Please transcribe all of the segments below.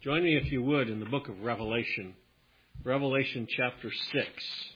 Join me, if you would, in the book of Revelation. Revelation chapter 6.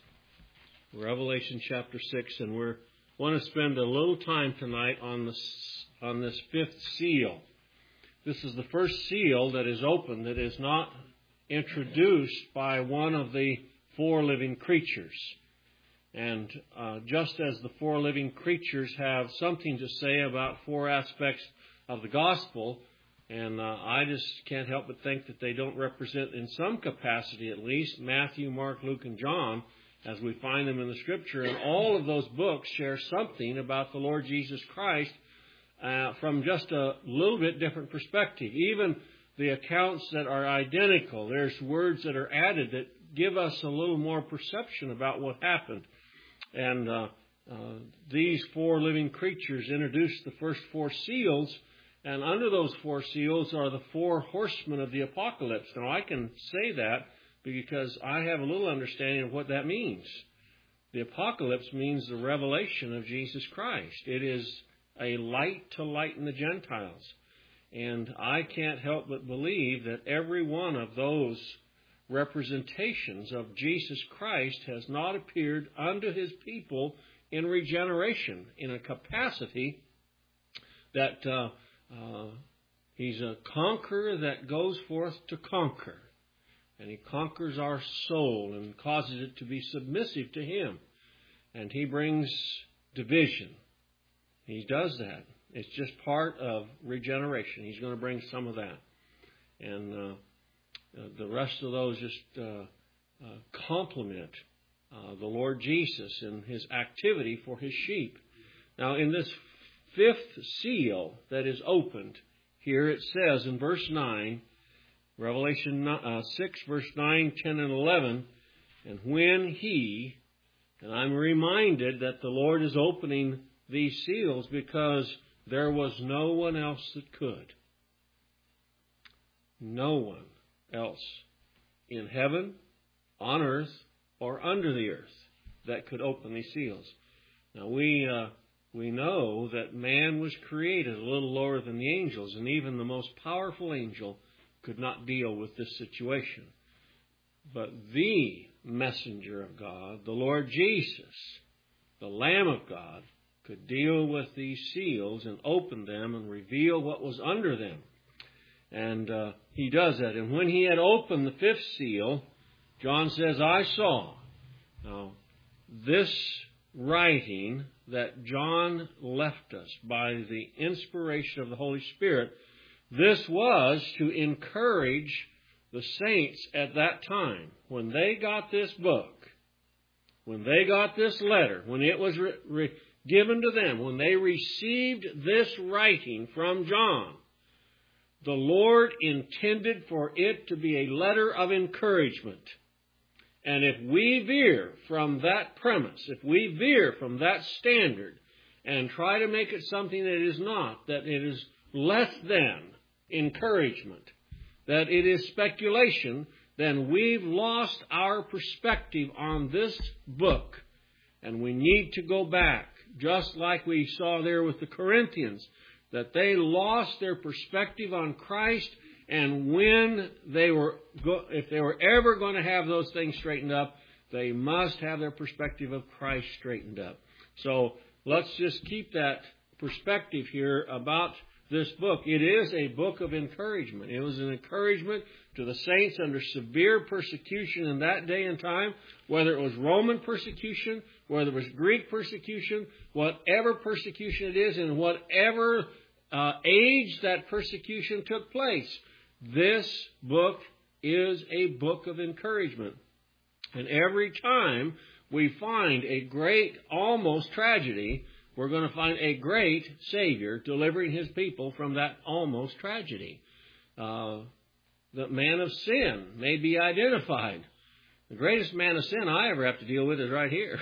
Revelation chapter 6, and we want to spend a little time tonight on this fifth seal. This is the first seal that is opened that is not introduced by one of the four living creatures. And just as the four living creatures have something to say about four aspects of the gospel, and I just can't help but think that they don't represent, in some capacity at least, Matthew, Mark, Luke, and John, as we find them in the Scripture. And all of those books share something about the Lord Jesus Christ from just a little bit different perspective. Even the accounts that are identical, there's words that are added that give us a little more perception about what happened. And these four living creatures introduce the first four seals, and under those four seals are the four horsemen of the apocalypse. Now, I can say that because I have a little understanding of what that means. The apocalypse means the revelation of Jesus Christ. It is a light to lighten the Gentiles. And I can't help but believe that every one of those representations of Jesus Christ has not appeared unto his people in regeneration, in a capacity that he's a conqueror that goes forth to conquer. And he conquers our soul and causes it to be submissive to him. And he brings division. He does that. It's just part of regeneration. He's going to bring some of that. And the rest of those just complement the Lord Jesus in his activity for his sheep. Now, in this fifth seal that is opened, here it says in verse 9, Revelation 6, verse 9, 10, and 11, and when he, and I'm reminded that the Lord is opening these seals because there was no one else that could. No one else in heaven, on earth, or under the earth that could open these seals. Now, we know that man was created a little lower than the angels, and even the most powerful angel could not deal with this situation. But the messenger of God, the Lord Jesus, the Lamb of God, could deal with these seals and open them and reveal what was under them. And he does that. And when he had opened the fifth seal, John says, I saw. Now, this writing that John left us by the inspiration of the Holy Spirit, this was to encourage the saints at that time. When they got this book, when they got this letter, when it was given to them, when they received this writing from John, the Lord intended for it to be a letter of encouragement. And if we veer from that premise, if we veer from that standard and try to make it something that it is not, that it is less than encouragement, that it is speculation, then we've lost our perspective on this book. And we need to go back, just like we saw there with the Corinthians, that they lost their perspective on Christ, and when if they were ever going to have those things straightened up, they must have their perspective of Christ straightened up. So let's just keep that perspective here about this book. It is a book of encouragement. It was an encouragement to the saints under severe persecution in that day and time, whether it was Roman persecution, whether it was Greek persecution, whatever persecution it is, and whatever age that persecution took place. This book is a book of encouragement. And every time we find a great, almost tragedy, we're going to find a great Savior delivering his people from that almost tragedy. The man of sin may be identified. The greatest man of sin I ever have to deal with is right here.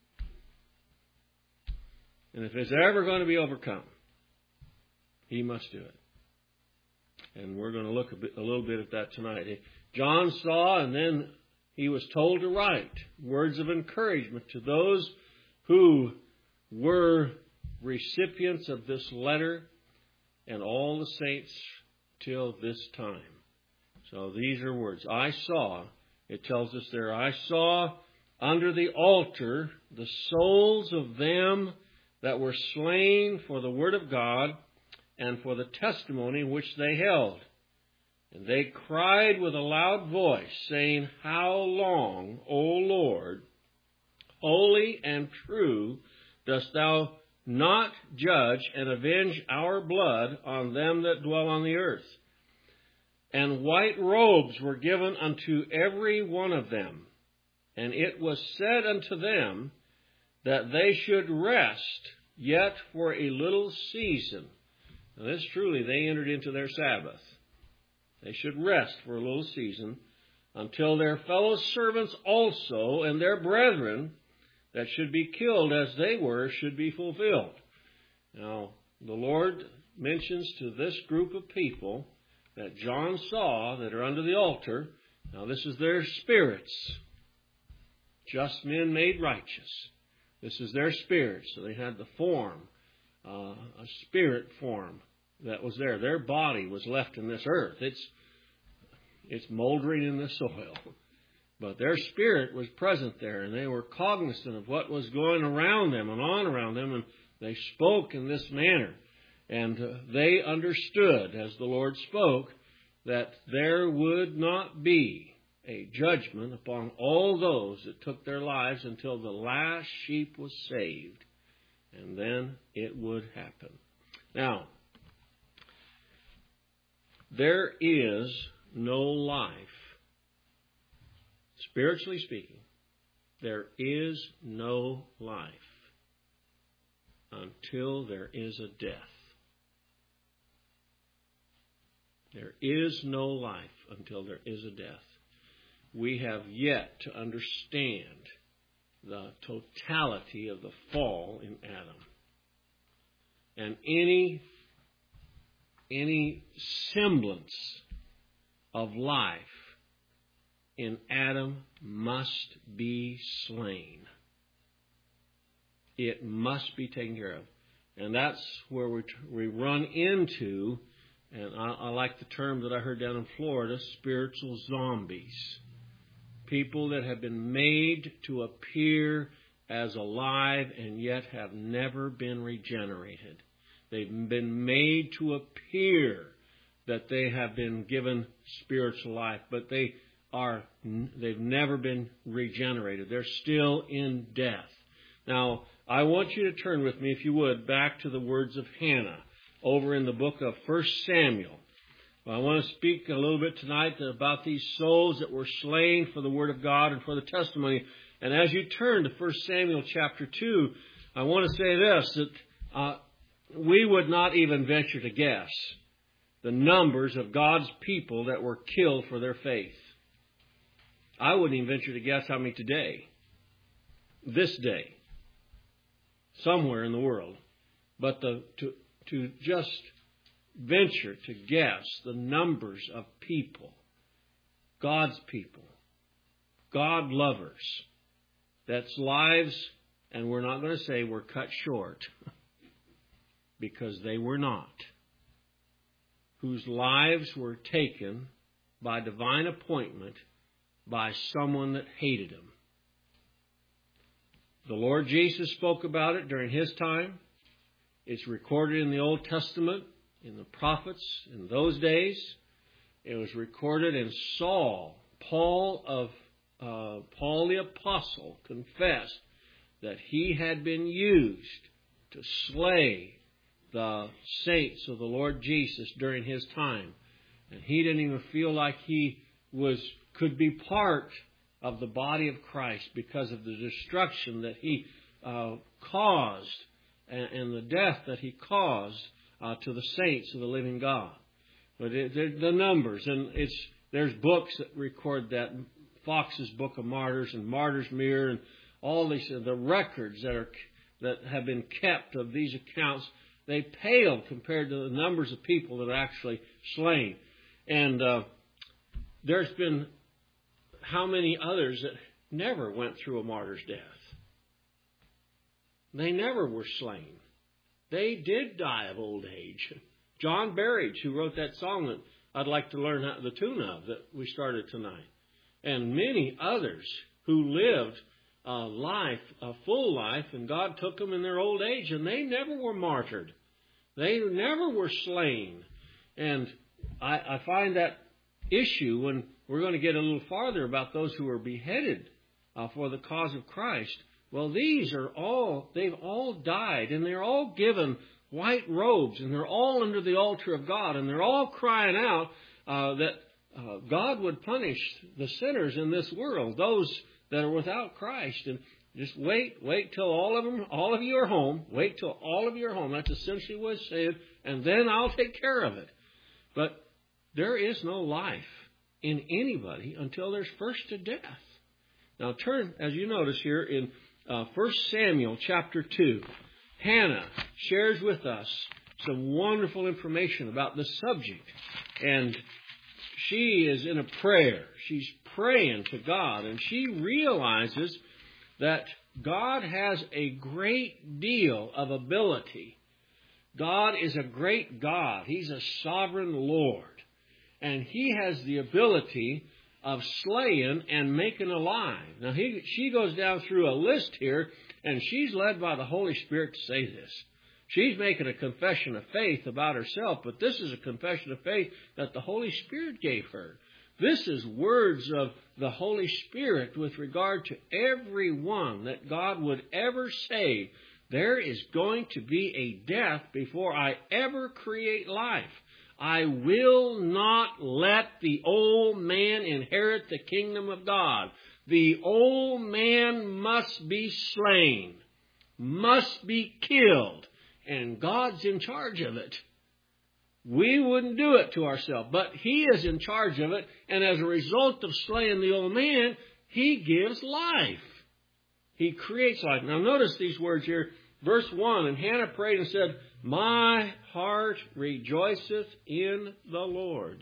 And if it's ever going to be overcome, he must do it. And we're going to look a little bit at that tonight. John saw, and then he was told to write words of encouragement to those who were recipients of this letter and all the saints till this time. So these are words. I saw, it tells us there, I saw under the altar the souls of them that were slain for the word of God and for the testimony which they held. And they cried with a loud voice, saying, How long, O Lord, holy and true, dost thou not judge and avenge our blood on them that dwell on the earth? And white robes were given unto every one of them. And it was said unto them that they should rest yet for a little season. Now this truly, they entered into their Sabbath. They should rest for a little season until their fellow servants also and their brethren that should be killed as they were should be fulfilled. Now, the Lord mentions to this group of people that John saw that are under the altar. Now, this is their spirits. Just men made righteous. This is their spirit. So they had the form, a spirit form that was there. Their body was left in this earth. It's moldering in the soil. But their spirit was present there, and they were cognizant of what was going around them and on around them, and they spoke in this manner. And they understood, as the Lord spoke, that there would not be a judgment upon all those that took their lives until the last sheep was saved. And then it would happen. Now, there is no life. Spiritually speaking, there is no life until there is a death. There is no life until there is a death. We have yet to understand the totality of the fall in Adam. And any semblance of life in Adam must be slain. It must be taken care of. And that's where we run into, and I like the term that I heard down in Florida, spiritual zombies. People that have been made to appear as alive and yet have never been regenerated. They've been made to appear that they have been given spiritual life, but they've never been regenerated. They're still in death. Now, I want you to turn with me, if you would, back to the words of Hannah over in the book of 1 Samuel. I want to speak a little bit tonight about these souls that were slain for the Word of God and for the testimony. And as you turn to 1 Samuel chapter 2, I want to say this, that we would not even venture to guess the numbers of God's people that were killed for their faith. I wouldn't even venture to guess how many today, this day, somewhere in the world. But to just venture to guess the numbers of people, God's people, God lovers, that's lives, and we're not going to say were cut short, because they were not, whose lives were taken by divine appointment by someone that hated him. The Lord Jesus spoke about it during His time. It's recorded in the Old Testament, in the prophets in those days. It was recorded in Saul. Paul the Apostle confessed that he had been used to slay the saints of the Lord Jesus during his time. And he didn't even feel like he could be part of the body of Christ because of the destruction that he caused and the death that he caused to the saints of the living God. But the numbers, and there's books that record that, Fox's Book of Martyrs and Martyr's Mirror, and all these the records that have been kept of these accounts. They pale compared to the numbers of people that are actually slain. And there's been how many others that never went through a martyr's death? They never were slain. They did die of old age. John Berridge, who wrote that song I'd like to learn the tune of that we started tonight. And many others who lived a full life, and God took them in their old age, and they never were martyred. They never were slain. And I find that issue when we're going to get a little farther about those who were beheaded for the cause of Christ. Well, they've all died, and they're all given white robes, and they're all under the altar of God, and they're all crying out that God would punish the sinners in this world, those that are without Christ. And just wait till all of you are home. Wait till all of you are home. That's essentially what it's saying, and then I'll take care of it. But there is no life in anybody until there's first a death. Now turn, as you notice here, in 1 Samuel chapter 2. Hannah shares with us some wonderful information about this subject. And she is in a prayer. She's praying to God, and she realizes that God has a great deal of ability. God is a great God. He's a sovereign Lord. And He has the ability of slaying and making alive. Now, she goes down through a list here, and she's led by the Holy Spirit to say this. She's making a confession of faith about herself, but this is a confession of faith that the Holy Spirit gave her. This is words of the Holy Spirit with regard to everyone that God would ever save. There is going to be a death before I ever create life. I will not let the old man inherit the kingdom of God. The old man must be slain, must be killed, and God's in charge of it. We wouldn't do it to ourselves, but He is in charge of it, and as a result of slaying the old man, He gives life. He creates life. Now notice these words here. Verse 1, and Hannah prayed and said, my heart rejoiceth in the Lord.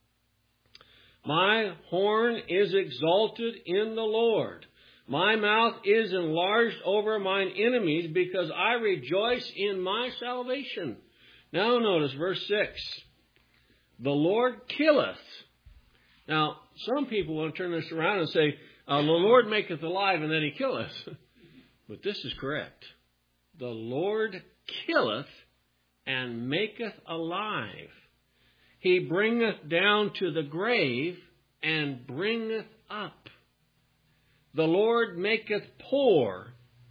My horn is exalted in the Lord. My mouth is enlarged over mine enemies, because I rejoice in my salvation. Now notice verse 6. The Lord killeth. Now, some people want to turn this around and say, the Lord maketh alive and then He killeth. But this is correct. The Lord killeth and maketh alive. He bringeth down to the grave and bringeth up. The Lord maketh poor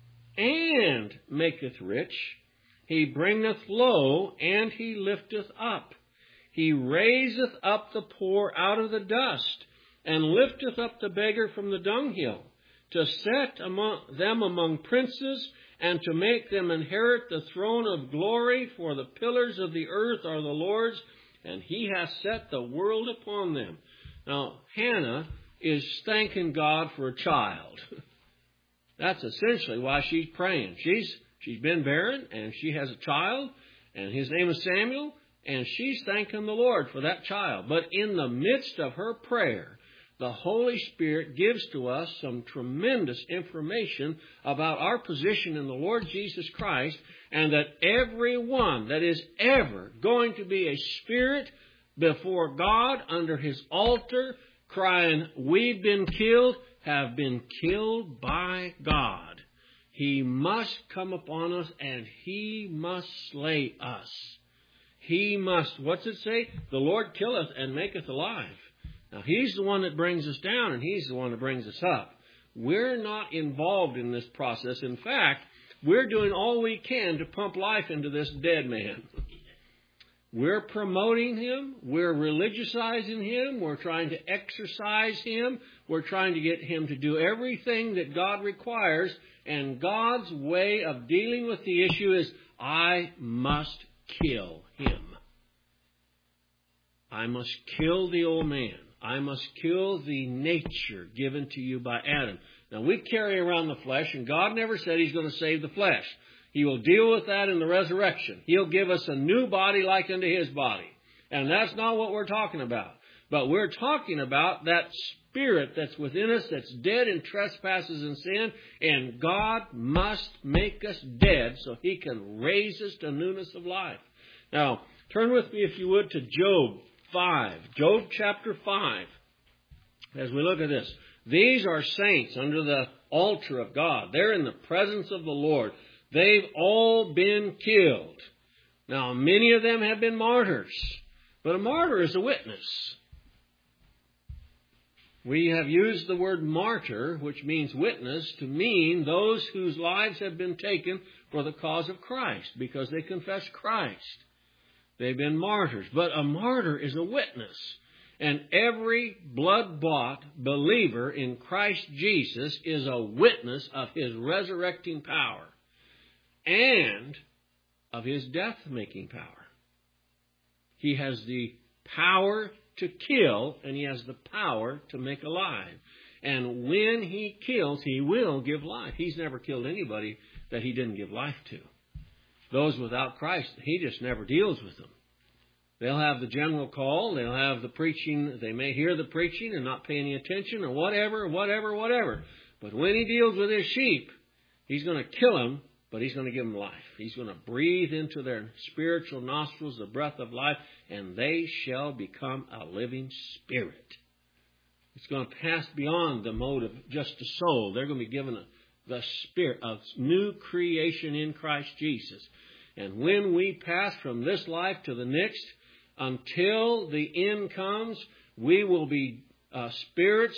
and maketh rich. He bringeth low and He lifteth up. He raiseth up the poor out of the dust and lifteth up the beggar from the dunghill, to set them among princes and to make them inherit the throne of glory. For the pillars of the earth are the Lord's, and He has set the world upon them. Now, Hannah is thanking God for a child. That's essentially why she's praying. She's been barren, and she has a child, and his name is Samuel, and she's thanking the Lord for that child. But in the midst of her prayer, the Holy Spirit gives to us some tremendous information about our position in the Lord Jesus Christ, and that everyone that is ever going to be a spirit before God under His altar, crying, we've been killed, have been killed by God. He must come upon us, and He must slay us. He must, what's it say? The Lord killeth and maketh alive. Now, He's the one that brings us down, and He's the one that brings us up. We're not involved in this process. In fact, we're doing all we can to pump life into this dead man. We're promoting him. We're religiousizing him. We're trying to exercise him. We're trying to get him to do everything that God requires. And God's way of dealing with the issue is, I must kill him. I must kill the old man. I must kill the nature given to you by Adam. Now, we carry around the flesh, and God never said He's going to save the flesh. He will deal with that in the resurrection. He'll give us a new body like unto His body. And that's not what we're talking about. But we're talking about that spirit that's within us that's dead in trespasses and sin, and God must make us dead so He can raise us to newness of life. Now, turn with me, if you would, to Job 5. Job chapter 5. As we look at this, these are saints under the altar of God. They're in the presence of the Lord. They've all been killed. Now, many of them have been martyrs. But a martyr is a witness. We have used the word martyr, which means witness, to mean those whose lives have been taken for the cause of Christ, because they confess Christ. They've been martyrs. But a martyr is a witness. And every blood-bought believer in Christ Jesus is a witness of His resurrecting power and of His death-making power. He has the power to kill, and He has the power to make alive. And when He kills, He will give life. He's never killed anybody that He didn't give life to. Those without Christ, He just never deals with them. They'll have the general call, they'll have the preaching, they may hear the preaching and not pay any attention or whatever. But when He deals with His sheep, He's going to kill them, but He's going to give them life. He's going to breathe into their spiritual nostrils the breath of life, and they shall become a living spirit. It's going to pass beyond the mode of just a soul. They're going to be given the spirit of new creation in Christ Jesus. And when we pass from this life to the next, until the end comes, we will be spirits,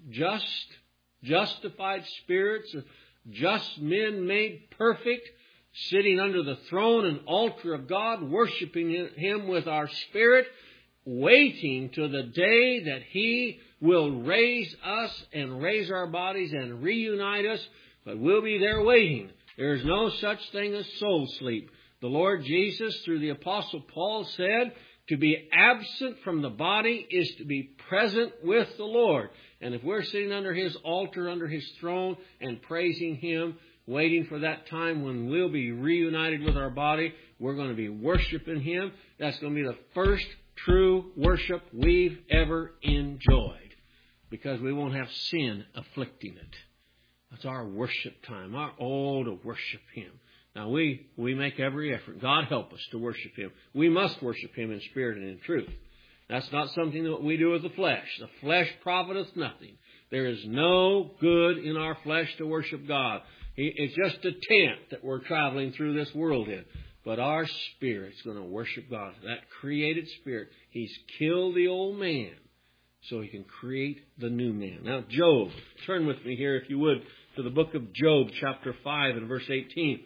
justified spirits, just men made perfect, sitting under the throne and altar of God, worshiping Him with our spirit, waiting to the day that He will raise us and raise our bodies and reunite us. But we'll be there waiting. There is no such thing as soul sleep. The Lord Jesus, through the Apostle Paul, said, to be absent from the body is to be present with the Lord. And if we're sitting under His altar, under His throne, and praising Him, waiting for that time when we'll be reunited with our body, we're going to be worshiping Him. That's going to be the first true worship we've ever enjoyed, because we won't have sin afflicting it. That's our worship time, to worship Him. Now, we make every effort. God help us to worship Him. We must worship Him in spirit and in truth. That's not something that we do with the flesh. The flesh profiteth nothing. There is no good in our flesh to worship God. It's just a tent that we're traveling through this world in. But our spirit's going to worship God. That created spirit. He's killed the old man so He can create the new man. Now, Job. Turn with me here, if you would, to the book of Job, chapter 5 and verse 18.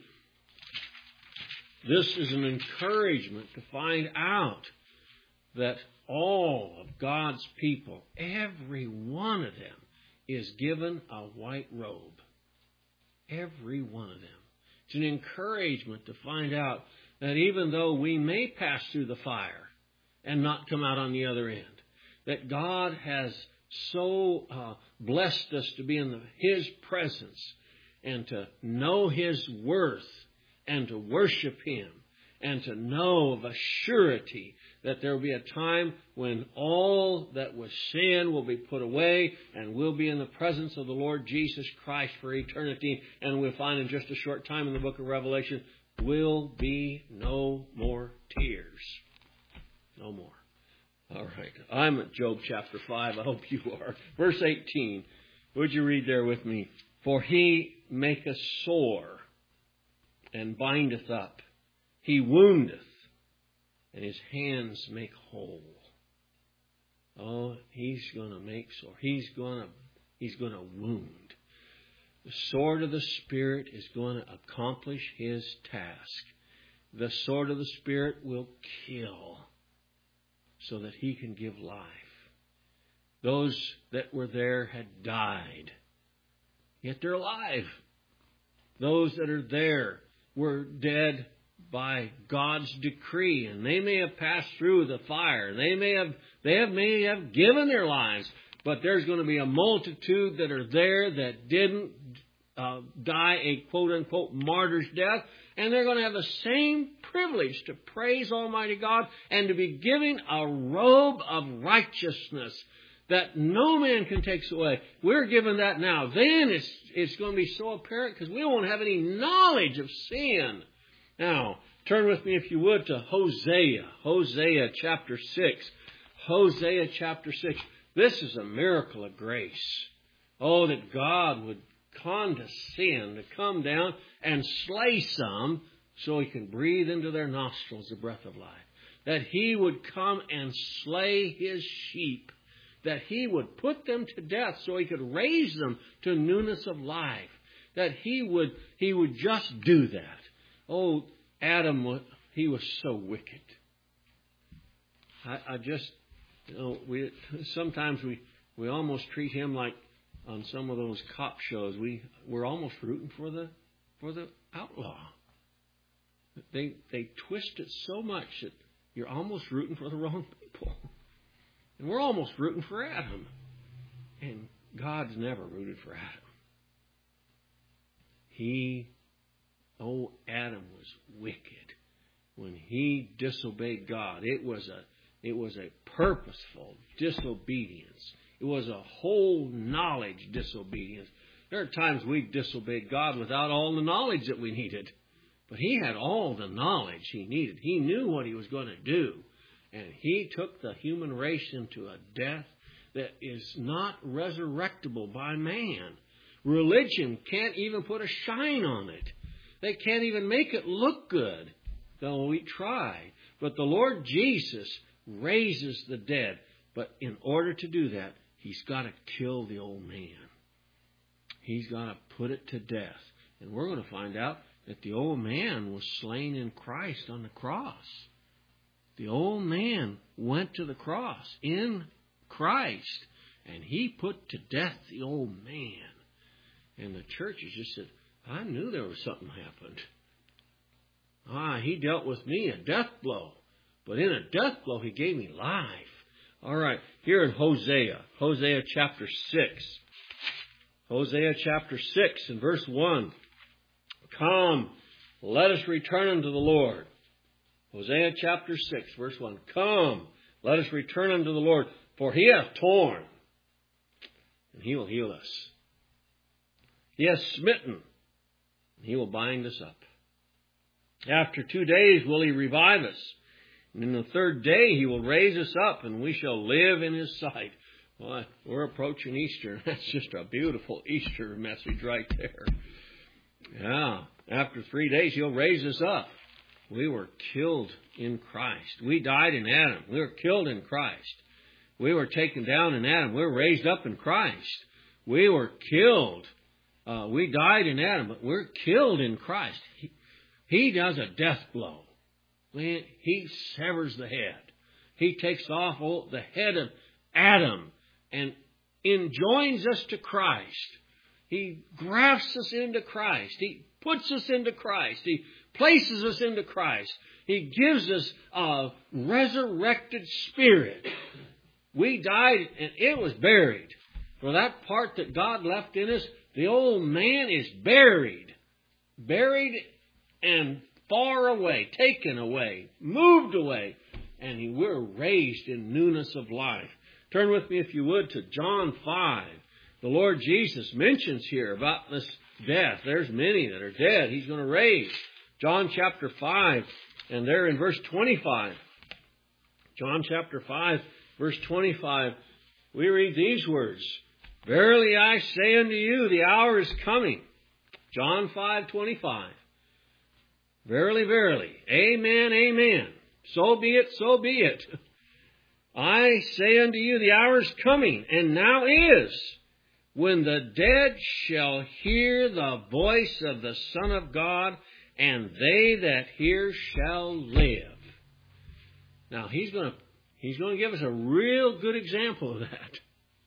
This is an encouragement to find out that all of God's people, every one of them, is given a white robe. Every one of them. It's an encouragement to find out that even though we may pass through the fire and not come out on the other end, that God has so blessed us to be in His presence and to know His worth and to worship Him, and to know of a surety that there will be a time when all that was sin will be put away, and we'll be in the presence of the Lord Jesus Christ for eternity. And we'll find in just a short time in the book of Revelation, will be no more tears. No more. All right. I'm at Job chapter 5. I hope you are. Verse 18. Would you read there with me? For He maketh sore and bindeth up. He woundeth, and His hands make whole. Oh, He's going to make sore. He's going to wound. The sword of the Spirit is going to accomplish His task. The sword of the Spirit will kill so that He can give life. Those that were there had died, yet they're alive. Those that are there were dead by God's decree, and they may have passed through the fire. They may have given their lives, but there's going to be a multitude that are there that didn't die a quote-unquote martyr's death, and they're going to have the same privilege to praise Almighty God and to be given a robe of righteousness that no man can take away. We're given that now. Then it's going to be so apparent because we won't have any knowledge of sin. Now, turn with me, if you would, to Hosea. Hosea chapter 6. Hosea chapter 6. This is a miracle of grace. Oh, that God would condescend to come down and slay some so He can breathe into their nostrils the breath of life. That He would come and slay His sheep. That He would put them to death so He could raise them to newness of life. That He would just do that. Oh, Adam, he was so wicked. I just, sometimes we almost treat him like on some of those cop shows. We're almost rooting for the outlaw. They twist it so much that you're almost rooting for the wrong people. And we're almost rooting for Adam. And God's never rooted for Adam. Adam was wicked when he disobeyed God. It was a purposeful disobedience. It was a whole knowledge disobedience. There are times we disobeyed God without all the knowledge that we needed. But He had all the knowledge He needed. He knew what He was going to do. And He took the human race into a death that is not resurrectable by man. Religion can't even put a shine on it. They can't even make it look good, though we try. But the Lord Jesus raises the dead. But in order to do that, He's got to kill the old man. He's got to put it to death. And we're going to find out that the old man was slain in Christ on the cross. The old man went to the cross in Christ. And He put to death the old man. And the churches just said, I knew there was something happened. He dealt with me a death blow. But in a death blow, He gave me life. All right, here in Hosea chapter 6. Hosea chapter 6 and verse 1. Come, let us return unto the Lord. Hosea chapter 6, verse 1. Come, let us return unto the Lord, for He hath torn, and He will heal us. He hath smitten, and He will bind us up. After 2 days will He revive us. And in the third day He will raise us up, and we shall live in His sight. Well, we're approaching Easter. That's just a beautiful Easter message right there. Yeah. After 3 days He'll raise us up. We were killed in Christ. We died in Adam. We were killed in Christ. We were taken down in Adam. We were raised up in Christ. We were killed. We died in Adam, but we're killed in Christ. He does a death blow. He severs the head. He takes off the head of Adam and enjoins us to Christ. He grafts us into Christ. He puts us into Christ. He places us into Christ. He gives us a resurrected spirit. We died and it was buried. For that part that God left in us, the old man is buried. Buried and far away, taken away, moved away. And we're raised in newness of life. Turn with me, if you would, to John 5. The Lord Jesus mentions here about this death. There's many that are dead. He's going to raise. John chapter 5, and there in verse 25. John chapter 5, verse 25, we read these words. Verily I say unto you, the hour is coming. John 5:25. Verily, verily. Amen, amen. So be it, so be it. I say unto you, the hour is coming, and now is, when the dead shall hear the voice of the Son of God, and they that hear shall live. Now, He's going to give us a real good example of that.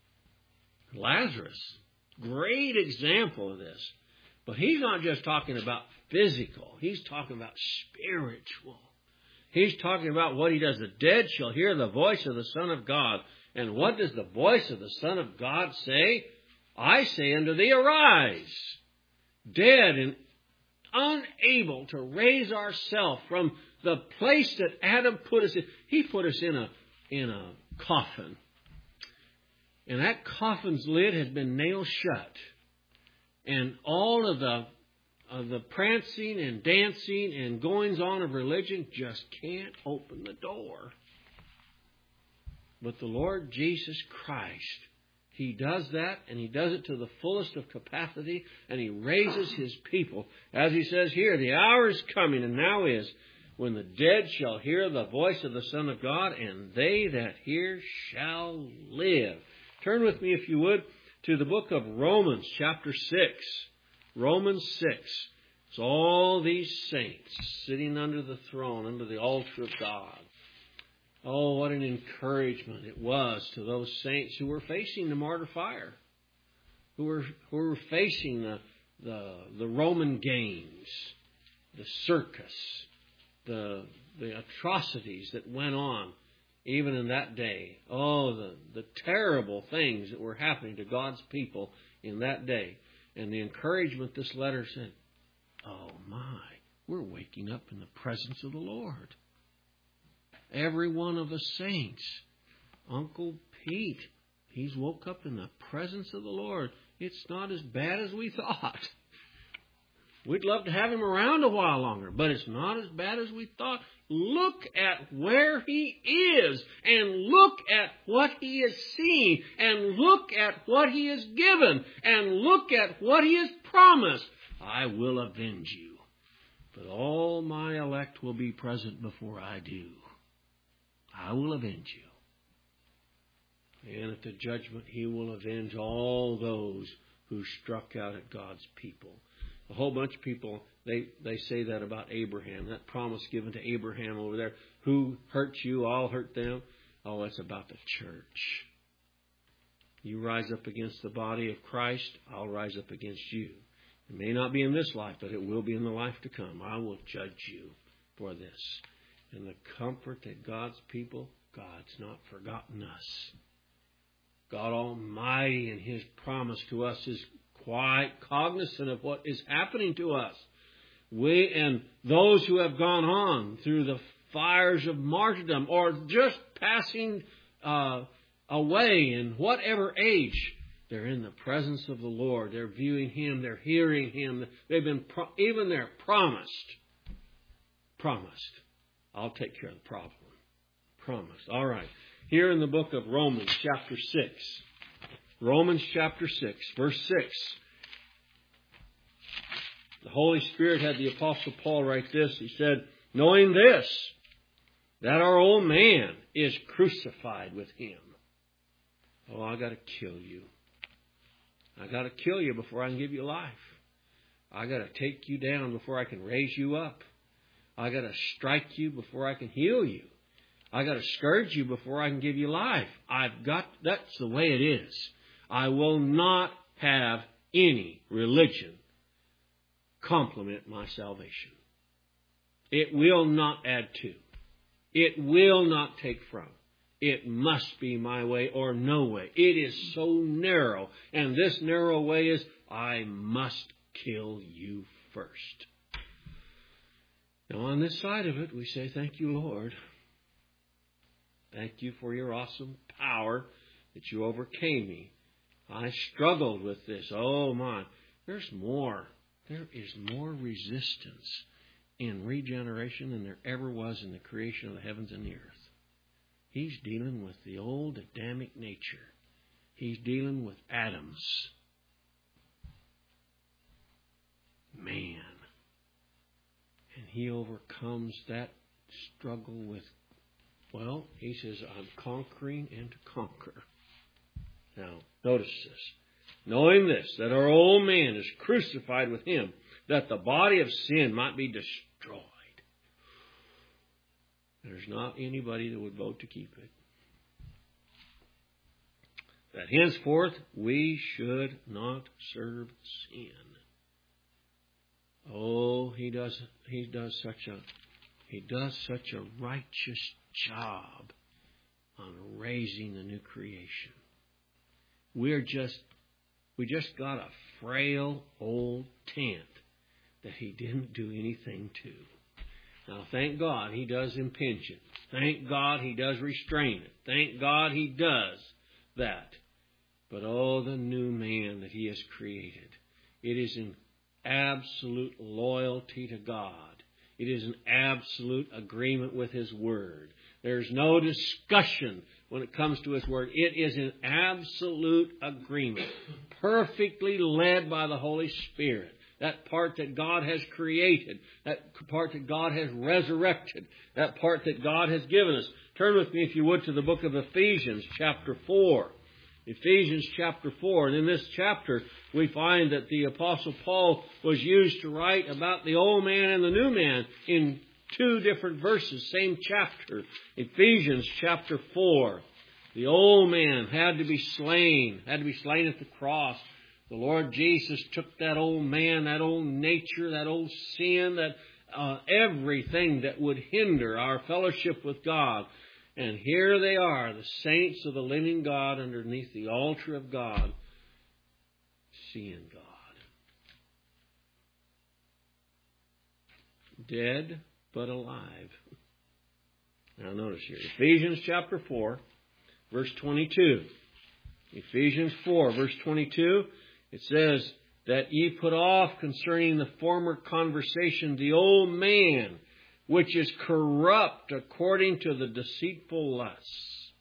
Lazarus, great example of this. But He's not just talking about physical. He's talking about spiritual. He's talking about what He does. The dead shall hear the voice of the Son of God. And what does the voice of the Son of God say? I say unto thee, arise. Dead and unable to raise ourselves from the place that Adam put us in. He put us in a coffin. And that coffin's lid has been nailed shut. And all of the prancing and dancing and goings on of religion just can't open the door. But the Lord Jesus Christ, He does that, and He does it to the fullest of capacity, and He raises His people. As He says here, the hour is coming, and now is, when the dead shall hear the voice of the Son of God, and they that hear shall live. Turn with me, if you would, to the book of Romans, chapter 6. Romans 6. It's all these saints sitting under the throne, under the altar of God. Oh, what an encouragement it was to those saints who were facing the martyr fire, who were facing the Roman games, the circus, the atrocities that went on even in that day. Oh, the terrible things that were happening to God's people in that day. And the encouragement this letter said, oh my, we're waking up in the presence of the Lord. Every one of the saints. Uncle Pete, he's woke up in the presence of the Lord. It's not as bad as we thought. We'd love to have him around a while longer, but it's not as bad as we thought. Look at where he is, and look at what he has seen, and look at what he has given, and look at what he has promised. I will avenge you, but all my elect will be present before I do. I will avenge you. And at the judgment, He will avenge all those who struck out at God's people. A whole bunch of people, they say that about Abraham, that promise given to Abraham over there. Who hurts you, I'll hurt them. Oh, it's about the church. You rise up against the body of Christ, I'll rise up against you. It may not be in this life, but it will be in the life to come. I will judge you for this. And the comfort that God's people, God's not forgotten us. God Almighty in His promise to us is quite cognizant of what is happening to us. We and those who have gone on through the fires of martyrdom or just passing away in whatever age, they're in the presence of the Lord. They're viewing Him. They're hearing Him. They've been even they're promised. I'll take care of the problem. Promised. All right. Here in the book of Romans, chapter 6. Romans, chapter 6, verse 6. The Holy Spirit had the Apostle Paul write this. He said, knowing this, that our old man is crucified with Him. Oh, I got to kill you. I got to kill you before I can give you life. I got to take you down before I can raise you up. I got to strike you before I can heal you. I got to scourge you before I can give you life. That's the way it is. I will not have any religion complement my salvation. It will not add to. It will not take from. It must be my way or no way. It is so narrow. And this narrow way is, I must kill you first. Now, on this side of it, we say, thank you, Lord. Thank you for your awesome power that you overcame me. I struggled with this. Oh, my. There's more. There is more resistance in regeneration than there ever was in the creation of the heavens and the earth. He's dealing with the old Adamic nature. He's dealing with Adam's. Man. And he overcomes that struggle with, well, he says, I'm conquering and to conquer. Now, notice this. Knowing this, that our old man is crucified with Him, that the body of sin might be destroyed. There's not anybody that would vote to keep it. That henceforth we should not serve sin. Oh, he does such a righteous job on raising the new creation. We just got a frail old tent that He didn't do anything to. Now, thank God He does impinge it. Thank God He does restrain it. Thank God He does that. But oh, the new man that He has created. It is in absolute loyalty to God. It is an absolute agreement with His Word. There's no discussion when it comes to His Word. It is in absolute agreement, perfectly led by the Holy Spirit. That part that God has created, that part that God has resurrected, that part that God has given us. Turn with me, if you would, to the book of Ephesians, chapter 4. Ephesians chapter 4. And in this chapter, we find that the Apostle Paul was used to write about the old man and the new man in two different verses, same chapter. Ephesians chapter 4. The old man had to be slain at the cross. The Lord Jesus took that old man, that old nature, that old sin, that everything that would hinder our fellowship with God. And here they are, the saints of the living God underneath the altar of God, seeing God. Dead but alive. Now notice here, Ephesians chapter 4, verse 22. Ephesians 4, verse 22, it says, that ye put off concerning the former conversation the old man, which is corrupt according to the deceitful lusts.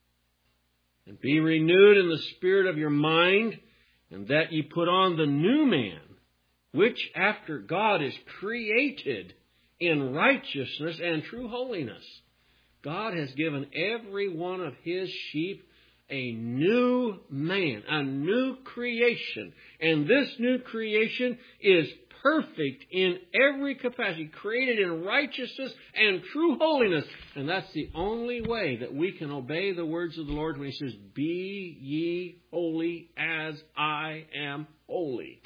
And be renewed in the spirit of your mind, and that ye put on the new man, which after God is created in righteousness and true holiness. God has given every one of His sheep a new man, a new creation. And this new creation is perfect in every capacity, created in righteousness and true holiness. And that's the only way that we can obey the words of the Lord when He says, be ye holy as I am holy.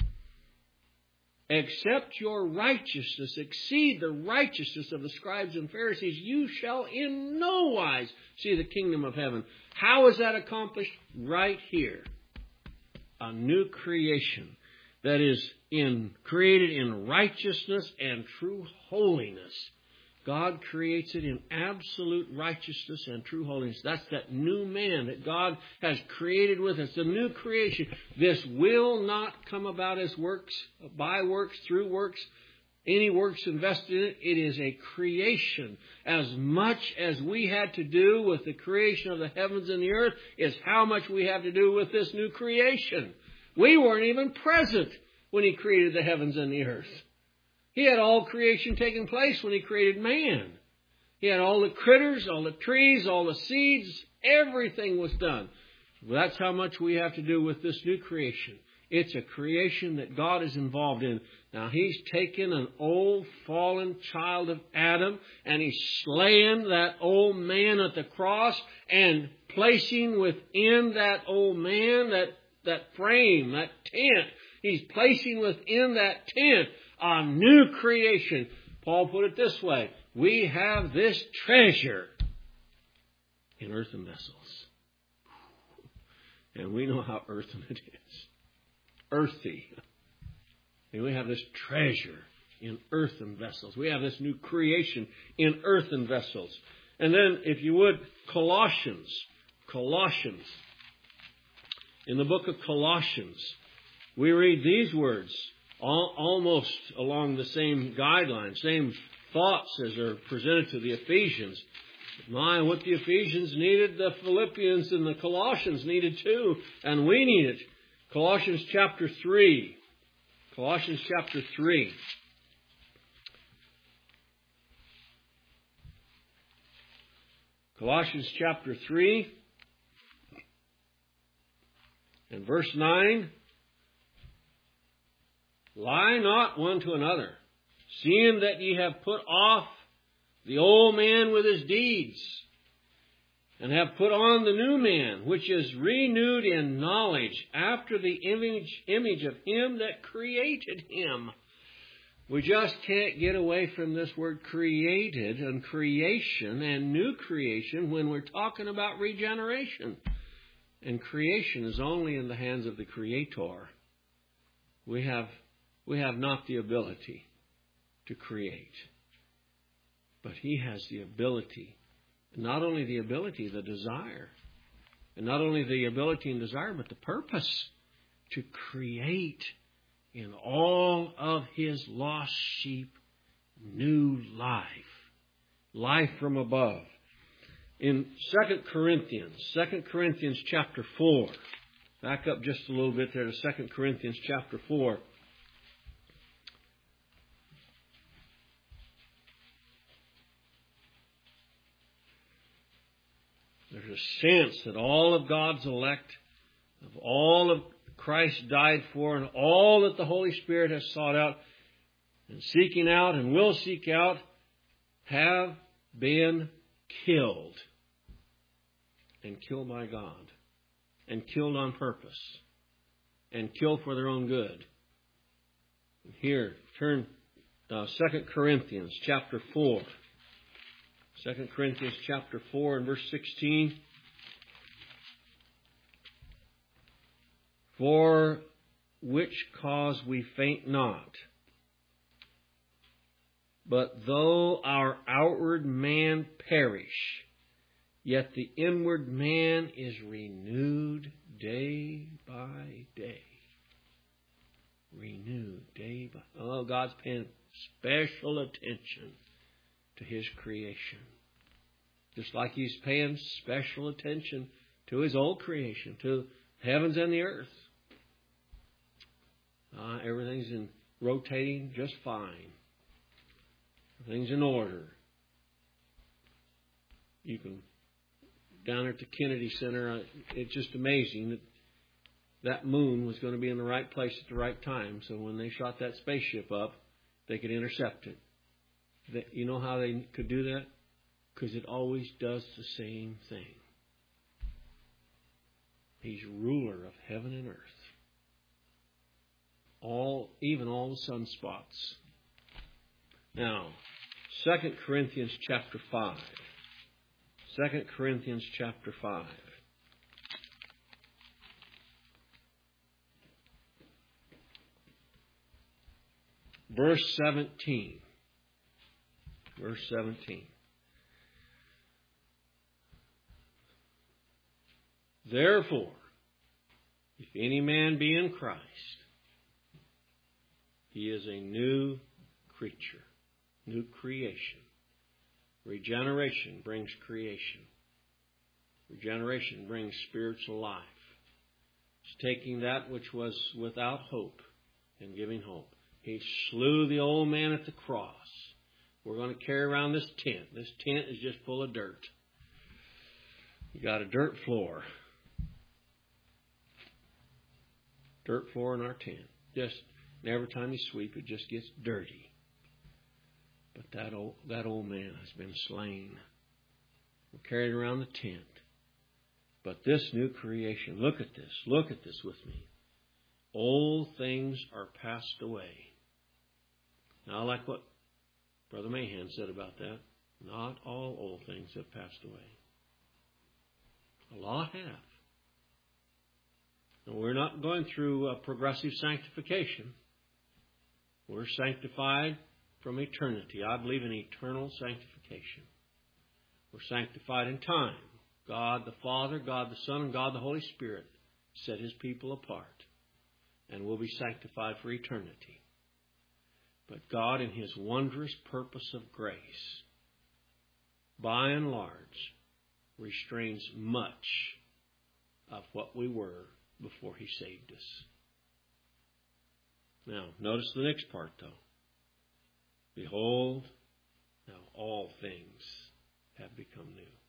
Except your righteousness exceed the righteousness of the scribes and Pharisees, you shall in no wise see the kingdom of heaven. How is that accomplished? Right here. A new creation that is created in righteousness and true holiness. God creates it in absolute righteousness and true holiness. That's that new man that God has created with us, a new creation. This will not come about as works, by works, through works, any works invested in it. It is a creation. As much as we had to do with the creation of the heavens and the earth is how much we have to do with this new creation. We weren't even present when He created the heavens and the earth. He had all creation taking place when He created man. He had all the critters, all the trees, all the seeds, everything was done. Well, that's how much we have to do with this new creation. It's a creation that God is involved in. Now, He's taken an old fallen child of Adam and He's slaying that old man at the cross and placing within that old man, that frame, that tent. He's placing within that tent a new creation. Paul put it this way. We have this treasure in earthen vessels. And we know how earthen it is. Earthy. And we have this treasure in earthen vessels. We have this new creation in earthen vessels. And then, if you would, Colossians. In the book of Colossians, we read these words, almost along the same guidelines, same thoughts as are presented to the Ephesians. My, what the Ephesians needed, the Philippians and the Colossians needed too, and we need it. Colossians chapter 3. Colossians chapter 3. Colossians chapter 3 and verse 9. Lie not one to another, seeing that ye have put off the old man with his deeds, and have put on the new man, which is renewed in knowledge after the image of Him that created him. We just can't get away from this word created and creation and new creation when we're talking about regeneration. And creation is only in the hands of the Creator. We have not the ability to create. But He has the ability. Not only the ability, the desire. And not only the ability and desire, but the purpose to create in all of His lost sheep new life. Life from above. In 2 Corinthians chapter 4, back up just a little bit there to 2 Corinthians chapter 4. There's a sense that all of God's elect, of all of Christ died for, and all that the Holy Spirit has sought out and seeking out and will seek out, have been killed. And killed by God. And killed on purpose. And killed for their own good. Here, turn 2 Corinthians chapter 4. 2 Corinthians chapter 4 and verse 16. For which cause we faint not. But though our outward man perish, yet the inward man is renewed day by day. Renewed day by day. Oh, God's paying special attention to His creation. Just like He's paying special attention to His old creation, to heavens and the earth. Everything's rotating just fine. Everything's in order. You can, down at the Kennedy Center, it's just amazing that moon was going to be in the right place at the right time. So when they shot that spaceship up, they could intercept it. You know how they could do that? Because it always does the same thing. He's ruler of heaven and earth. Even all the sunspots. Now, 2 Corinthians chapter 5. 2 Corinthians chapter 5. Verse 17. Verse 17. Therefore, if any man be in Christ, he is a new creature, new creation. Regeneration brings creation. Regeneration brings spiritual life. It's taking that which was without hope and giving hope. He slew the old man at the cross. We're going to carry around this tent. This tent is just full of dirt. You got a dirt floor. Dirt floor in our tent. And every time you sweep, it just gets dirty. But that old man has been slain. We're carried around the tent. But this new creation, look at this. Look at this with me. Old things are passed away. Now, I like what Brother Mahan said about that. Not all old things have passed away. A lot have. And we're not going through progressive sanctification. We're sanctified from eternity. I believe in eternal sanctification. We're sanctified in time. God the Father, God the Son, and God the Holy Spirit set His people apart. And will be sanctified for eternity. But God, in His wondrous purpose of grace, by and large, restrains much of what we were before He saved us. Now, notice the next part, though. Behold, now all things have become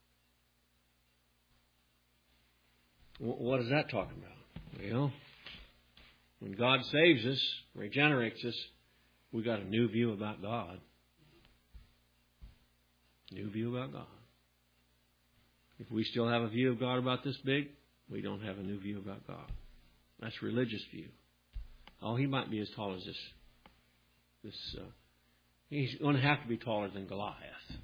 new. What is that talking about? Well, when God saves us, regenerates us, we got a new view about God. New view about God. If we still have a view of God about this big, we don't have a new view about God. That's religious view. Oh, He might be as tall as this. He's going to have to be taller than Goliath.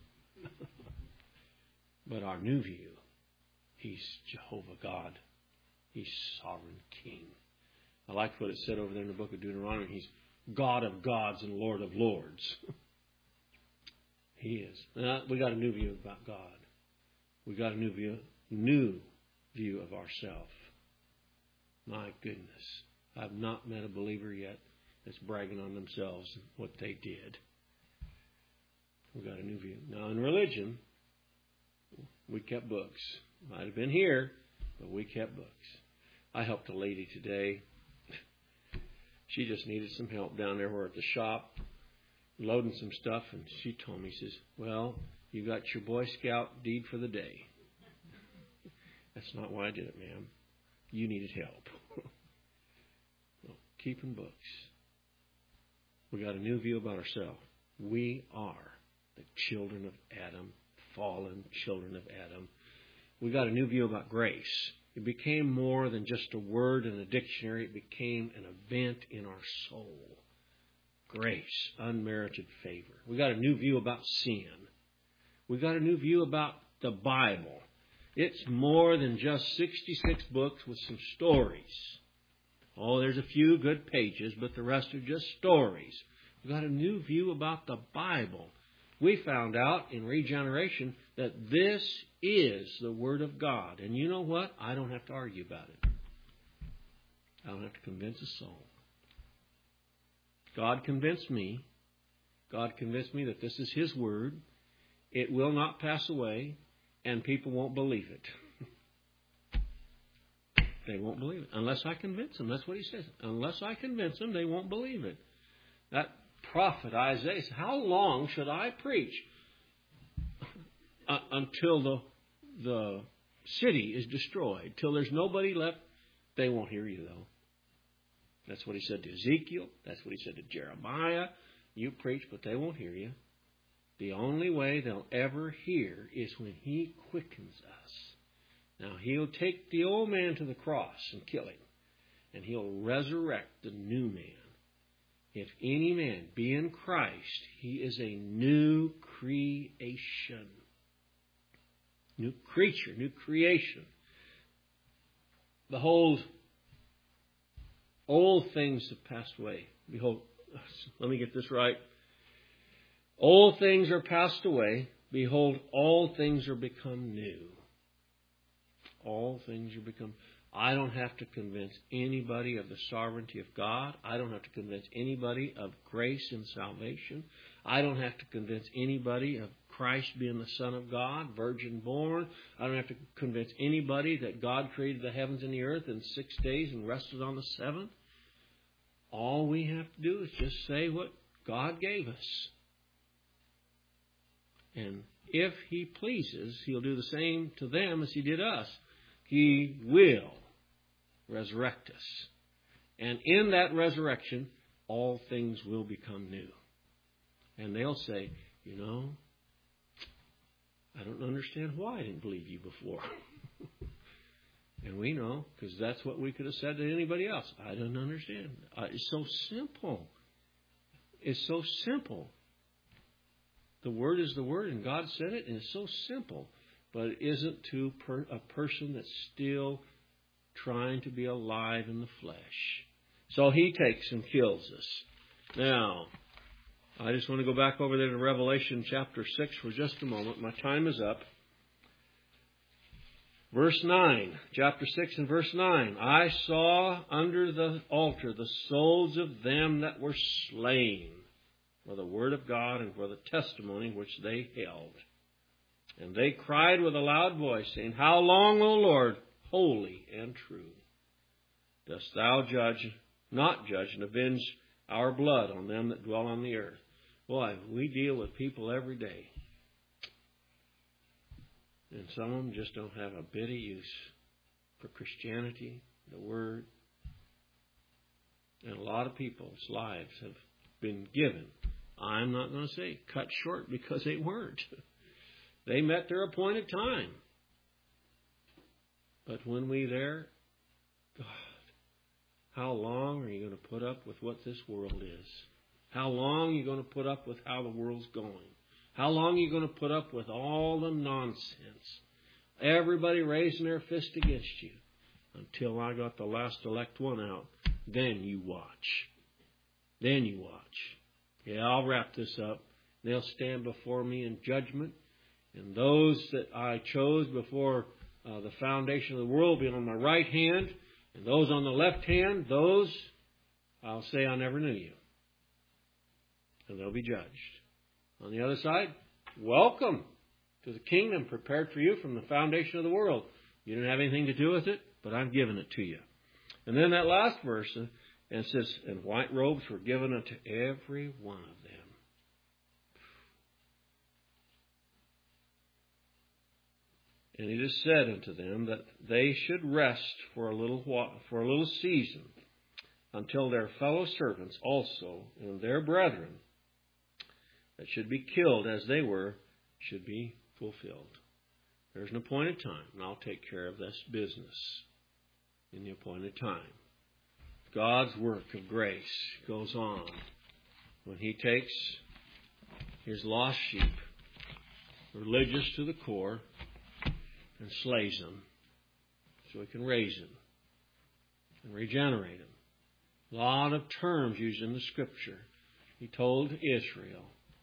But our new view, He's Jehovah God. He's sovereign King. I like what it said over there in the book of Deuteronomy. He's God of gods and Lord of lords. He is. Now, we got a new view about God. We got a new view of ourselves. My goodness. I've not met a believer yet that's bragging on themselves and what they did. We got a new view. Now, in religion, We kept books. Might have been here, but we kept books. I helped a lady today. She just needed some help down there. We're at the shop loading some stuff, and she told me, she says, well, you got your Boy Scout deed for the day. That's not why I did it, ma'am. You needed help. Well, keeping books. We got a new view about ourselves. We are the children of Adam, fallen children of Adam. We got a new view about grace. It became more than just a word in a dictionary. It became an event in our soul. Grace, unmerited favor. We got a new view about sin. We got a new view about the Bible. It's more than just 66 books with some stories. Oh, there's a few good pages, but the rest are just stories. We got a new view about the Bible. We found out in regeneration that this is the Word of God. And you know what? I don't have to argue about it. I don't have to convince a soul. God convinced me. God convinced me that this is His Word. It will not pass away, and people won't believe it. They won't believe it unless I convince them. That's what He says. Unless I convince them, they won't believe it. That prophet Isaiah said, how long should I preach? Until the city is destroyed. Till there's nobody left. They won't hear you, though. That's what He said to Ezekiel. That's what He said to Jeremiah. You preach, but they won't hear you. The only way they'll ever hear is when He quickens us. Now, He'll take the old man to the cross and kill him. And He'll resurrect the new man. If any man be in Christ, he is a new creation. New creature, new creation. Behold, old things have passed away. Behold, let me get this right. Old things are passed away. Behold, all things are become new. All things are become. I don't have to convince anybody of the sovereignty of God. I don't have to convince anybody of grace and salvation. I don't have to convince anybody of Christ being the Son of God, virgin born. I don't have to convince anybody that God created the heavens and the earth in 6 days and rested on the seventh. All we have to do is just say what God gave us. And if He pleases, He'll do the same to them as He did us. He will resurrect us. And in that resurrection, all things will become new. And they'll say, you know, I don't understand why I didn't believe you before. And we know, because that's what we could have said to anybody else. I don't understand. It's so simple. It's so simple. The Word is the Word, and God said it, and it's so simple. But it isn't to a person that's still trying to be alive in the flesh. So He takes and kills us. Now, I just want to go back over there to Revelation chapter 6 for just a moment. My time is up. Verse 9, chapter 6 and verse 9. I saw under the altar the souls of them that were slain for the word of God and for the testimony which they held. And they cried with a loud voice, saying, How long, O Lord, holy and true, dost Thou not judge and avenge our blood on them that dwell on the earth? Boy, we deal with people every day. And some of them just don't have a bit of use for Christianity, the Word. And a lot of people's lives have been given, I'm not going to say cut short, because they weren't. They met their appointed time. But when we there, God, how long are you going to put up with what this world is? How long are you going to put up with how the world's going? How long are you going to put up with all the nonsense? Everybody raising their fist against you. Until I got the last elect one out. Then you watch. Then you watch. Yeah, I'll wrap this up. They'll stand before me in judgment. And those that I chose before the foundation of the world will be on my right hand. And those on the left hand, those I'll say I never knew you. And they'll be judged. On the other side, welcome to the kingdom prepared for you from the foundation of the world. You didn't have anything to do with it, but I've given it to you. And then that last verse, and it says, and white robes were given unto every one of them. And it is said unto them that they should rest for a little season, until their fellow servants also and their brethren that should be killed as they were should be fulfilled. There's an appointed time, and I'll take care of this business in the appointed time. God's work of grace goes on when He takes His lost sheep, religious to the core, and slays them so He can raise them and regenerate them. A lot of terms used in the Scripture. He told Israel,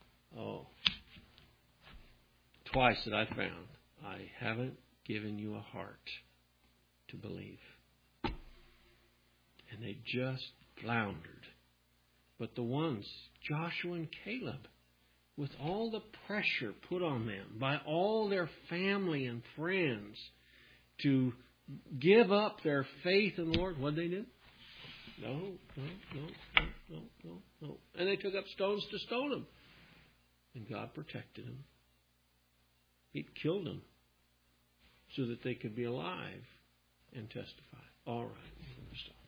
twice that I found, I haven't given you a heart to believe. And they just floundered. But the ones, Joshua and Caleb, with all the pressure put on them by all their family and friends to give up their faith in the Lord, what did they do? No. And they took up stones to stone him. And God protected them. He'd killed them so that they could be alive and testify. All right, we're going to stop.